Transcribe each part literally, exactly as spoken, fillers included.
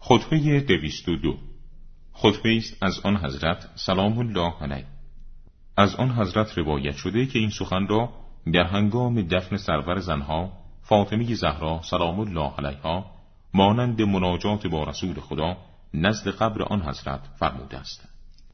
خطبه دویست و دو خطبه است از آن حضرت سلام الله علیه. از آن حضرت روایت شده که این سخن را در هنگام دفن سرور زنها فاطمه زهرا سلام الله علیها مانند مناجات با رسول خدا نزد قبر آن حضرت فرموده است: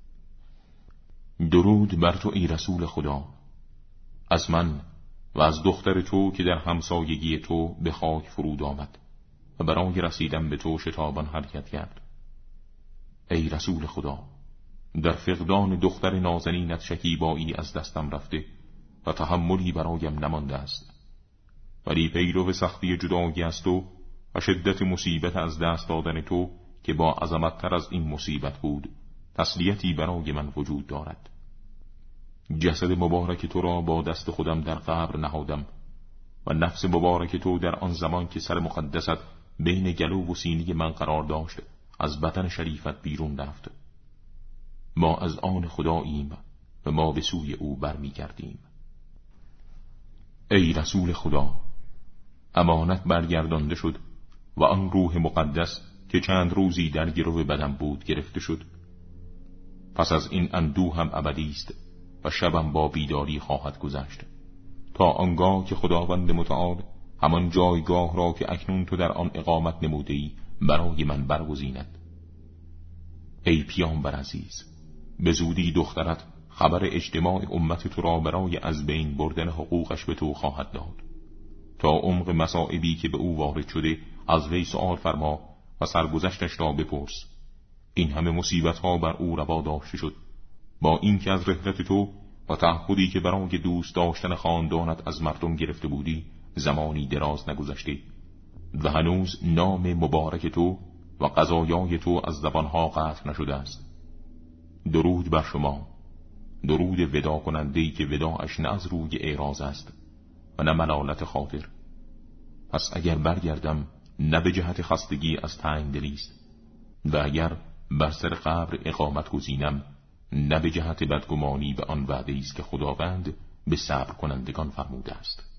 درود بر تو ای رسول خدا، از من و از دختر تو که در همسایگی تو به خاک فرود آمد و برای رسیدن به تو شتابان حرکت کرد. ای رسول خدا، در فقدان دختر نازنینت شکیبایی از دستم رفته و تحملی برایم نمانده است، ولی پیرو سختی جدایی از تو و شدت مصیبت از دست دادن تو که با عظمت تر از این مصیبت بود تسلیتی برای من وجود دارد. جسد مبارک تو را با دست خودم در قبر نهادم و نفس مبارک تو در آن زمان که سر مقدست بین گلو و سینه من قرار داشت از بدن شریفت بیرون رفت. ما از آن خداییم و ما به سوی او برمیگردیم. ای رسول خدا، امانت برگردانده شد و آن روح مقدس که چند روزی در گرو بدن بود گرفته شد. پس از این اندوه هم ابدی است و شبم با بیداری خواهد گذشت تا آنگاه که خداوند متعال همان جایگاه را که اکنون تو در آن اقامت نموده‌ای برای من برگزیند. ای پیامبر عزیز، به زودی دخترت خبر اجتماع امت تو را برای از بین بردن حقوقش به تو خواهد داد. تا عمق مصائبی که به او وارد شده از وی سؤال فرما و سرگذشتش را بپرس. این همه مصیبت ها بر او روا داشته شد، با اینکه از رحلت تو و تعهدی که برای دوست داشتن خاندانت از مردم گرفته بودی زمانی دراز نگذشته و هنوز نام مبارک تو و قضایای تو از زبانها قطع نشده است. درود بر شما، درود ودا کننده‌ای که وداعش نه از روی اعراض است و نه ملالت خاطر. پس اگر برگردم نه به جهت خستگی از تنگدلی است و اگر بر سر قبر اقامت گزینم نه به جهت بدگمانی به آن وعده است که خداوند به صبر کنندگان فرموده است.